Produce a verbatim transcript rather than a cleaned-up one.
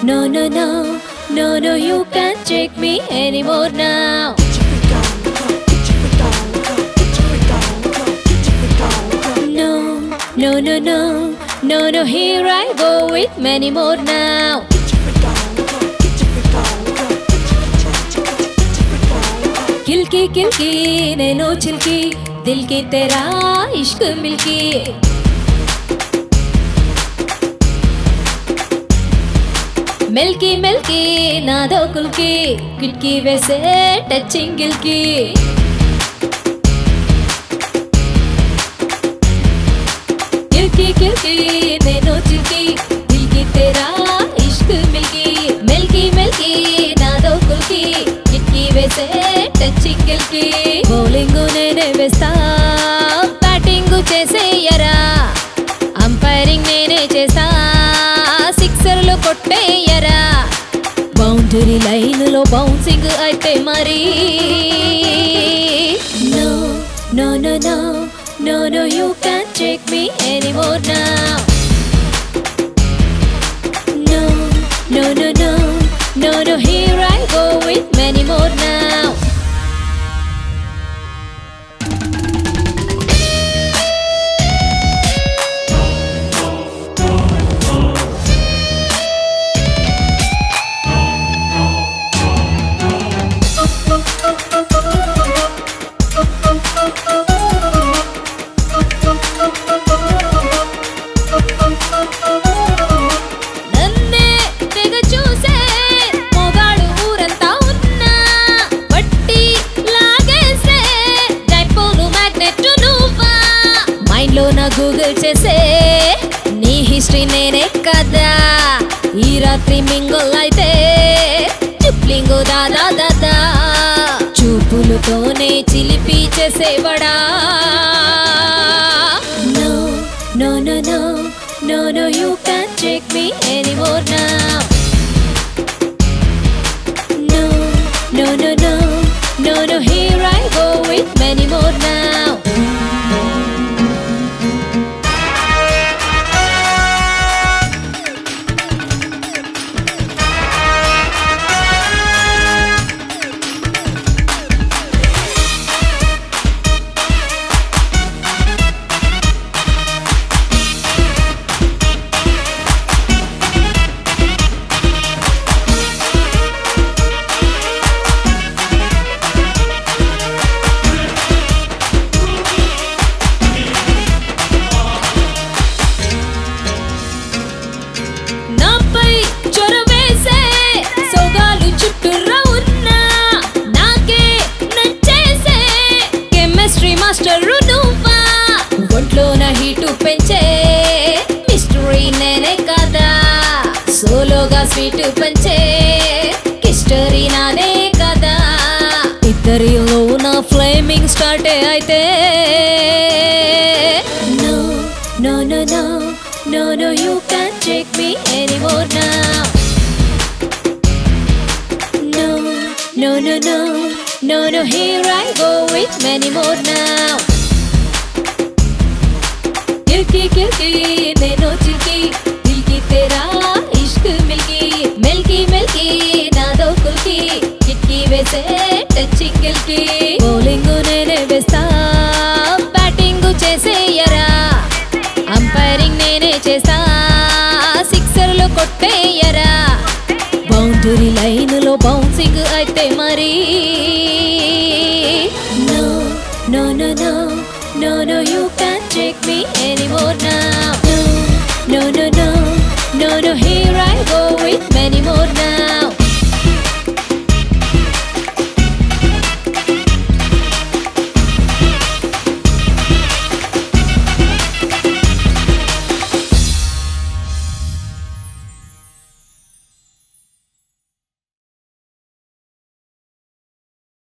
no, no, no, no, no, you can't check me anymore now. No, no, no, no, no, no, here I go with many more now. किलकी किलकी नैनो चिलकी दिल की तेरा इश्क मिलकी मिल्की मिल्की नादो कुल्की किटकी वैसे टचिंग गिलकी किलकी किलकी नैनो चिलकी दिल की तेरा इश्क मिलकी मिल्की मिल्की नादो कुल्की किटकी वैसे టచింగ్ గిల్కి బౌలింగ్ నేనే వేస్తా బ్యాటింగ్ చేసేయరా అంపైరింగ్ నేనే చేస్తా సిక్సర్లు కొట్టేయరా బౌండరీ లైన్ లో బౌన్సింగ్ అయితే మరి no no no no no no you can't check me anymore now no no no no no no here I go with many more now Google చేసే నీ history నేనే కదా ఈ రాత్రి మింగల్ అయితే చుప్లింగు దాదా దాదా చూపులతోనే చిలిపి చేసేవడా no no no no no no you can't check me anymore now no no no no no no here I go with many more now heat పెంచే మిస్టరీ నేనే కదా సోలోగా స్వీట్ పంచే హిస్టరీ నాదే కదా ఇద్దరిలో నా ఫ్లేమింగ్ స్టార్ట్ అయితే no no no no no no you can't check me anymore now no no no no no no here I go with many more now किलकी किलकी नैनो चिलकी दिल की तेरा इश्क मिलकी मिल्की मिल्की नादो कुल्की किटकी वैसे टचिंग गिल्की బౌలింగ్ నేనే వేస్తా బ్యాటింగ్ చేసేయరా అంపైరింగ్ నేనే చేస్తా సిక్సర్లు కొట్టేయరా బౌండరీ లైన్ లో బౌన్సింగ్ అయితే మరి